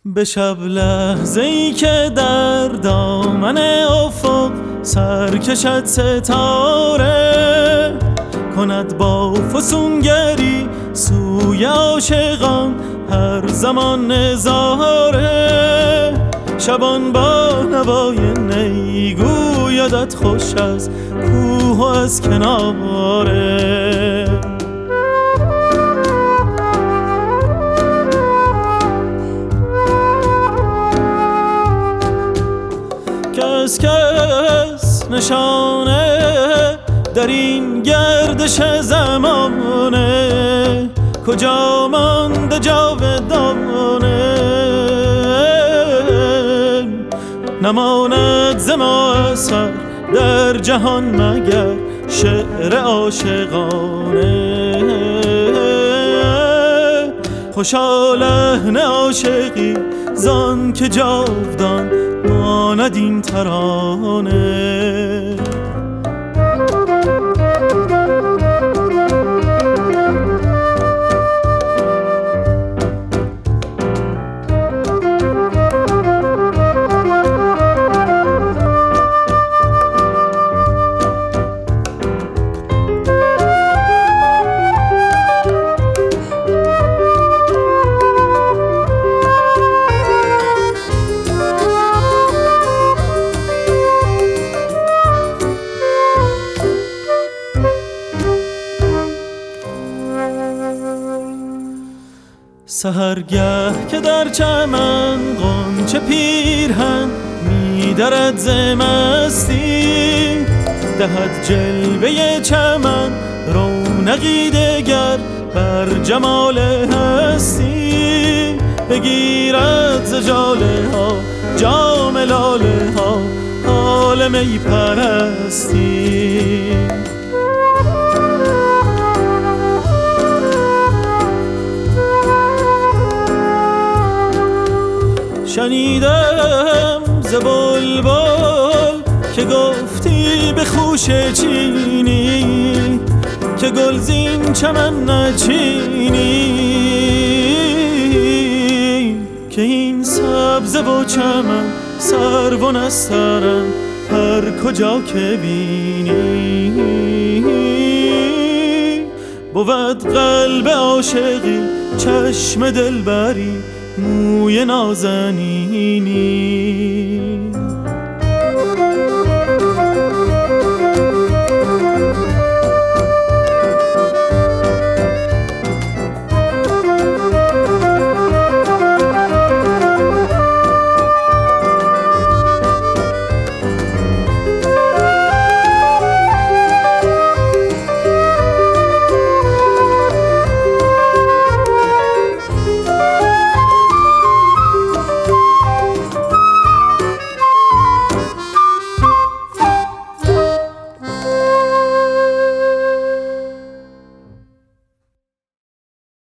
به شب لحظه‌ای که در دامن افق سر کشد ستاره، کند با فسونگری سوی عاشقان هر زمان نظاره. شبان با نوای نی گویدت خوش از کوه و از کناره. کس کس نشانه در این گردش زمانه، کجا مانده جاودانه. نماند ز ما اثر در جهان مگر شعر عاشقانه. خوشا لحن عاشقی زان که جاودان ماند این ترانه. سحرگه که در چمن غنچه پیرهن می‌درد ز مستی، دهد جلوه چمن رونقی دگر بر جمال هستی. بگیرد ز ژاله ها جام لاله ها حال می پرستی. شنیدم ز بلبل که گفتی به خوشه چینی، که گلزین چمن نچینی. که این سبزه و چمن سرو و نسترن هر کجا که بینی. بود قلب عاشقی چشم دلبری موی نازنینی.